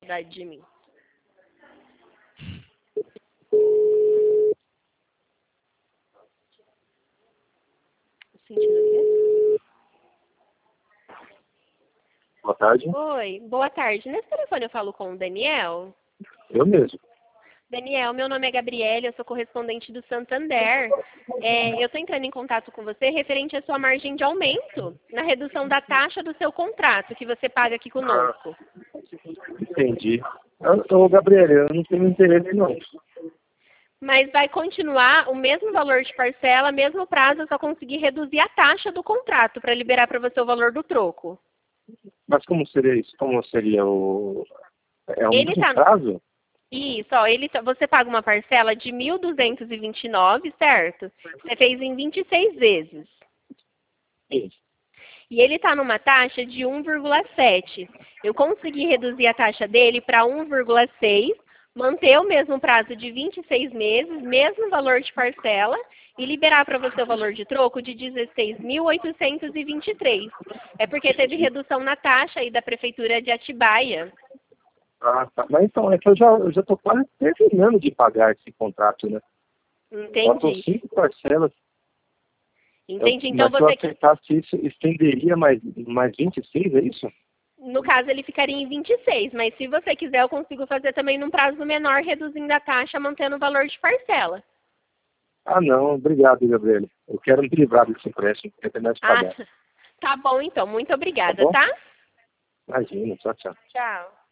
saudade de mim. Sentindo o quê? Boa tarde. Oi, boa tarde. Nesse telefone eu falo com o Daniel. Eu mesmo. Daniel, meu nome é Gabriele, eu sou correspondente do Santander. Eu estou entrando em contato com você referente à sua margem de aumento na redução da taxa do seu contrato que você paga aqui conosco. Entendi. Gabriel, eu não tenho interesse não. Mas vai continuar o mesmo valor de parcela, mesmo prazo, eu só conseguir reduzir a taxa do contrato para liberar para você o valor do troco. Mas como seria isso? Como seria o... É um Ele tá... prazo? Isso, ó, você paga uma parcela de 1.229, certo? Você fez em 26 vezes. Sim. E ele está numa taxa de 1,7. Eu consegui reduzir a taxa dele para 1,6, manter o mesmo prazo de 26 meses, mesmo valor de parcela, e liberar para você o valor de troco de 16.823. É porque teve redução na taxa aí da Prefeitura de Atibaia. Ah, tá. Mas então, é que eu já estou quase terminando de pagar esse contrato, né? Faltam Entendi. 5 parcelas. Entendi. Então Mas se eu você... aceitasse isso, estenderia mais 26, é isso? No caso, ele ficaria em 26, mas se você quiser, eu consigo fazer também num prazo menor, reduzindo a taxa, mantendo o valor de parcela. Ah, não. Obrigado, Gabriel. Eu quero me livrar desse empréstimo, porque tem mais de pagar. Tá bom então. Muito Tá obrigada, bom? tá? Imagina. Tchau, tchau. Tchau.